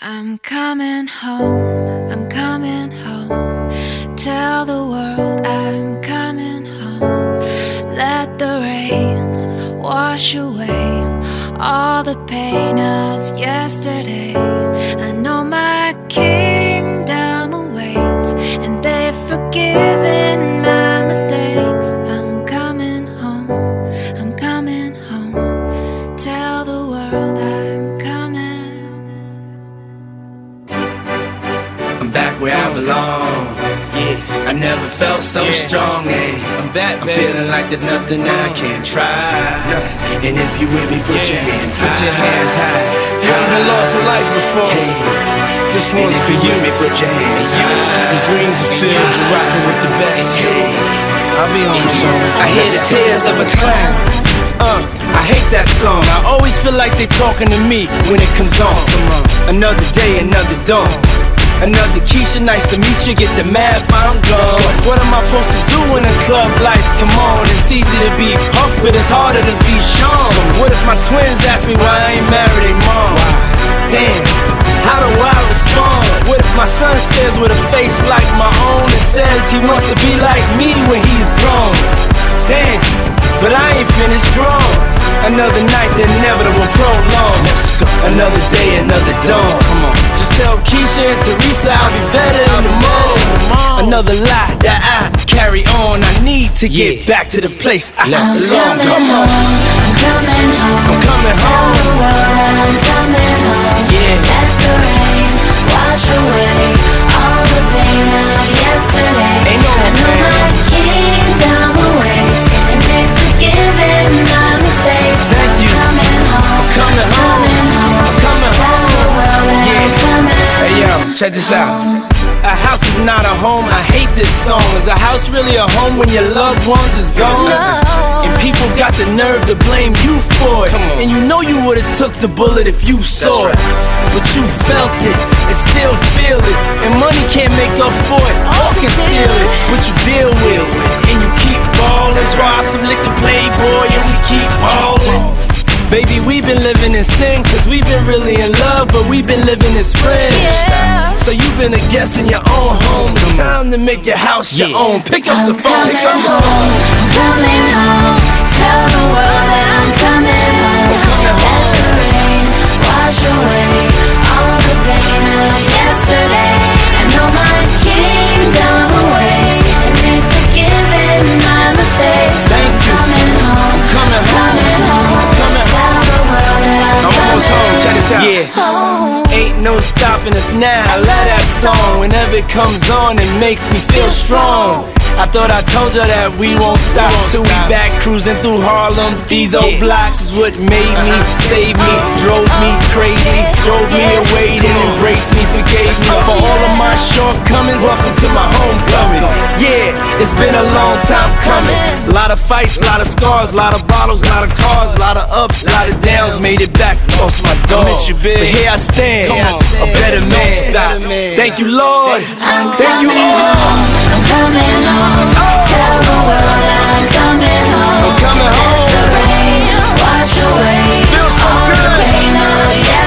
I'm coming home, I'm coming home. Tell the world I'm coming home. Let the rain wash away all the pain of yesterday. I know my kingdom awaits, and they've forgiven my mistakes. I'm coming home, I'm coming home. Tell the world I'm coming. I'm back where I belong. Yeah, I never felt so strong. I'm back, I'm feeling like there's nothing I can't try. And if you with me, put your hands high. Put your hands high. You ever lost a life before? This one's for you. Put your hands high. And dreams are filled, you're rocking with the best. I'll be on soon. I hear the tears of a clown. I hate that song. I always feel like they talking to me when it comes on. Another day, another dawn. Another Keisha, nice to meet you. Get the math, I'm gone. What am I supposed to do when the club lights come on? It's easy to be Puff, but it's harder to be Sean. What if my twins ask me why I ain't married their mom? Damn, how do I respond? What if my son stares with a face like my own and says he wants to be like me when he's grown? Damn, but I ain't finished grown. Another night, the inevitable prolong. Another day, another dawn. Come on. Just tell Keisha and Teresa I'll be better in the morning. Another lie that I carry on. I need to get back to the place I belong. Come on. I'm coming home. I'm coming home. Tell the world I'm coming home. Yeah. Let the rain wash away all the pain of yesterday. Ain't no I know my kingdom awaits, and they've forgiven my mistakes. Thank you. I'm coming home. I'm coming home. I'm coming Tell home. the world that I'm coming. Hey yo, check this out. A house is not a home, I hate this song. Is a house really a home when your loved ones is gone? And people got the nerve to blame you for it. And you know you would've took the bullet if you saw it. But you felt it and still feel it. And money can't make up for it or conceal it. But you deal with it and you keep ballin'. Ride some liquor Playboy and we keep ballin'. Baby, we've been living in sin, cause we've been really in love, but we've been living as friends. So you've been a guest in your own home. It's time to make your house your own. Pick up the phone, pick up the phone. I'm coming home. Tell the world that I'm coming home. Let the rain wash away all the pain of yesterday. I know my kingdom awaits, and they've forgiven my mistakes. Thank you. Coming home. Coming home. Coming home. Tell the world that I'm almost home, check this out. home. Ain't no stopping us now. I love that song. Whenever it comes on, it makes me feel strong. I thought I told you that we won't stop till we back cruising through Harlem. These old blocks is what made me, saved me, drove me crazy, drove me away, then embraced me, forgave me for all of my shortcomings. Welcome to my homecoming. Yeah, it's been a long time coming. A lot of fights, a lot of scars, a lot of bottles, a lot of cars, a lot of ups, a lot of downs. Made it back, lost my dog. Miss you, big. But here I stand, a better man. Stop. Thank you, Lord. Thank you, all. I'm coming home. Tell the world that I'm coming home. I'm coming home. Let the rain wash away Feels so all good. the pain of yesterday.